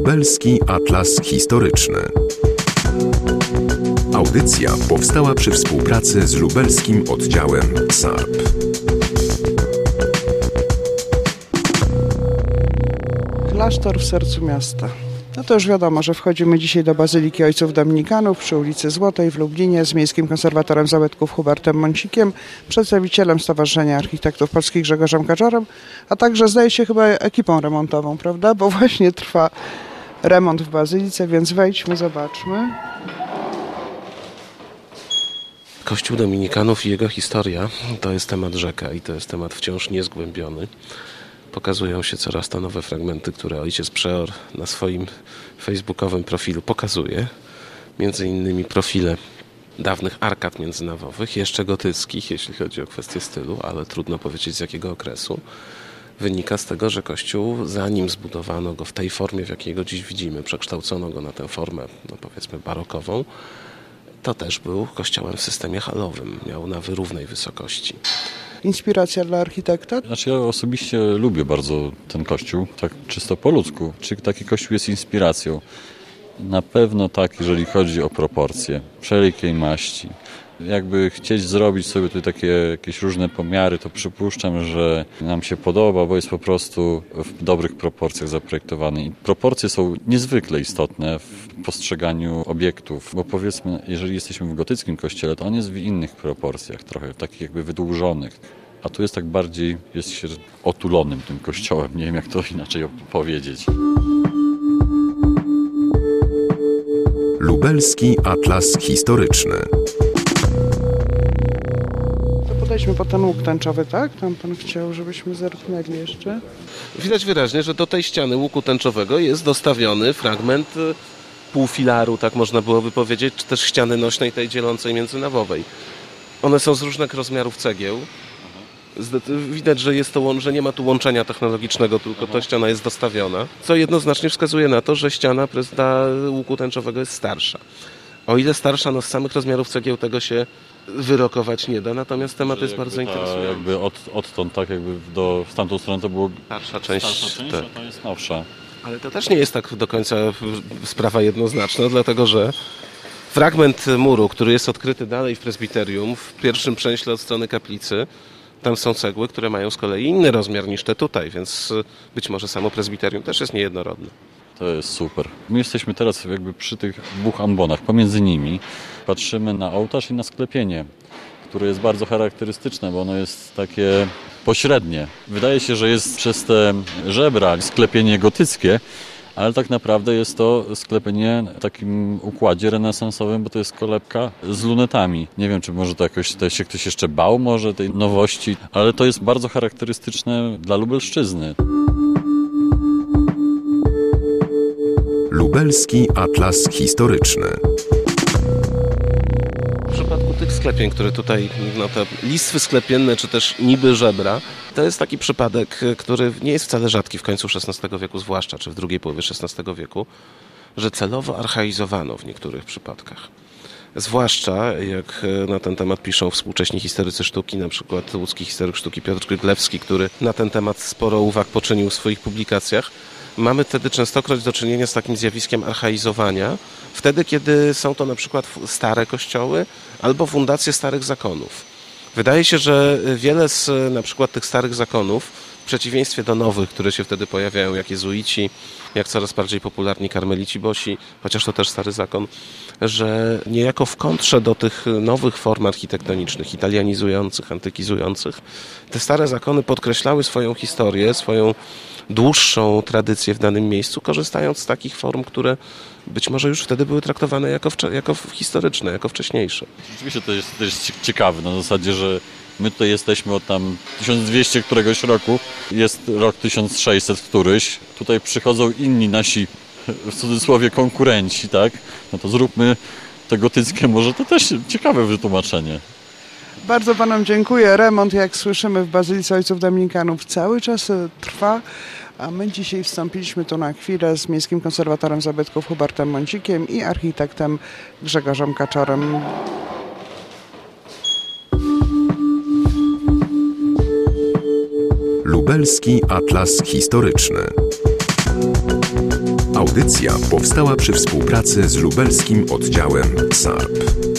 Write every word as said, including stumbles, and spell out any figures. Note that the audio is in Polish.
Lubelski Atlas Historyczny. Audycja powstała przy współpracy z lubelskim oddziałem S A R P. Klasztor w sercu miasta. No to już wiadomo, że wchodzimy dzisiaj do Bazyliki Ojców Dominikanów przy ulicy Złotej w Lublinie z miejskim konserwatorem zabytków Hubertem Mącikiem, przedstawicielem Stowarzyszenia Architektów Polskich Grzegorzem Kaczorem, a także zdaje się chyba ekipą remontową, prawda? Bo właśnie trwa remont w Bazylice, więc wejdźmy, zobaczmy. Kościół Dominikanów i jego historia to jest temat rzeka i to jest temat wciąż niezgłębiony. Pokazują się coraz to nowe fragmenty, które ojciec Przeor na swoim facebookowym profilu pokazuje. Między innymi profile dawnych arkad międzynawowych, jeszcze gotyckich, jeśli chodzi o kwestię stylu, ale trudno powiedzieć z jakiego okresu. Wynika z tego, że Kościół, zanim zbudowano go w tej formie, w jakiej go dziś widzimy, przekształcono go na tę formę, no powiedzmy barokową, to też był kościołem w systemie halowym, miał nawy równej wysokości. Inspiracja dla architekta? Znaczy ja osobiście lubię bardzo ten kościół, tak czysto po ludzku. Czy taki kościół jest inspiracją? Na pewno tak, jeżeli chodzi o proporcje, wszelkiej maści. Jakby chcieć zrobić sobie tutaj takie jakieś różne pomiary, to przypuszczam, że nam się podoba, bo jest po prostu w dobrych proporcjach zaprojektowany. I proporcje są niezwykle istotne w postrzeganiu obiektów, bo powiedzmy, jeżeli jesteśmy w gotyckim kościele, to on jest w innych proporcjach, trochę takich jakby wydłużonych. A tu jest tak bardziej, jest się otulonym tym kościołem, nie wiem jak to inaczej powiedzieć. Lubelski Atlas Historyczny. Podejdźmy po ten łuk tęczowy, tak? Tam pan chciał, żebyśmy zerknęli jeszcze. Widać wyraźnie, że do tej ściany łuku tęczowego jest dostawiony fragment półfilaru, tak można byłoby powiedzieć, czy też ściany nośnej tej dzielącej międzynawowej. One są z różnych rozmiarów cegieł. Widać, że, jest to, że nie ma tu łączenia technologicznego, tylko ta ściana jest dostawiona, co jednoznacznie wskazuje na to, że ściana prezydenta łuku tęczowego jest starsza. O ile starsza, no z samych rozmiarów cegieł tego się wyrokować nie da, natomiast temat jest bardzo ta, interesujący. Jakby od, odtąd, tak jakby do, w tamtą stronę to było Starsza część, starsza część tak. A to jest nowsza. Ale to też nie jest tak do końca sprawa jednoznaczna, dlatego że fragment muru, który jest odkryty dalej w prezbiterium, w pierwszym przęśle od strony kaplicy, tam są cegły, które mają z kolei inny rozmiar niż te tutaj, więc być może samo prezbiterium też jest niejednorodne. To jest super. My jesteśmy teraz jakby przy tych dwóch ambonach, pomiędzy nimi patrzymy na ołtarz i na sklepienie, które jest bardzo charakterystyczne, bo ono jest takie pośrednie. Wydaje się, że jest przez te żebra sklepienie gotyckie, ale tak naprawdę jest to sklepienie w takim układzie renesansowym, bo to jest kolebka z lunetami. Nie wiem, czy może to jakoś to się ktoś jeszcze bał może tej nowości, ale to jest bardzo charakterystyczne dla Lubelszczyzny. Lubelski Atlas Historyczny. W przypadku tych sklepień, które tutaj, no te listwy sklepienne, czy też niby żebra, to jest taki przypadek, który nie jest wcale rzadki w końcu szesnastego wieku, zwłaszcza, czy w drugiej połowie szesnastego wieku, że celowo archaizowano w niektórych przypadkach. Zwłaszcza, jak na ten temat piszą współcześni historycy sztuki, na przykład łódzki historyk sztuki Piotr Gryglewski, który na ten temat sporo uwag poczynił w swoich publikacjach. Mamy wtedy częstokroć do czynienia z takim zjawiskiem archaizowania, wtedy kiedy są to na przykład stare kościoły albo fundacje starych zakonów. Wydaje się, że wiele z na przykład tych starych zakonów, w przeciwieństwie do nowych, które się wtedy pojawiają, jak jezuici, jak coraz bardziej popularni karmelici bosi, chociaż to też stary zakon, że niejako w kontrze do tych nowych form architektonicznych, italianizujących, antykizujących, te stare zakony podkreślały swoją historię, swoją dłuższą tradycję w danym miejscu, korzystając z takich form, które być może już wtedy były traktowane jako, jako historyczne, jako wcześniejsze. Rzeczywiście to jest, to jest ciekawe, na zasadzie, że my tutaj jesteśmy od tam tysiąc dwieście któregoś roku, jest rok tysiąc sześćset któryś, tutaj przychodzą inni nasi, w cudzysłowie, konkurenci, tak? No to zróbmy te gotyckie, może to też ciekawe wytłumaczenie. Bardzo panom dziękuję. Remont, jak słyszymy, w Bazylice Ojców Dominikanów cały czas trwa, a my dzisiaj wstąpiliśmy tu na chwilę z miejskim konserwatorem zabytków Hubertem Mącikiem i architektem Grzegorzem Kaczorem. Lubelski Atlas Historyczny. audycja powstała przy współpracy z lubelskim oddziałem S A R P.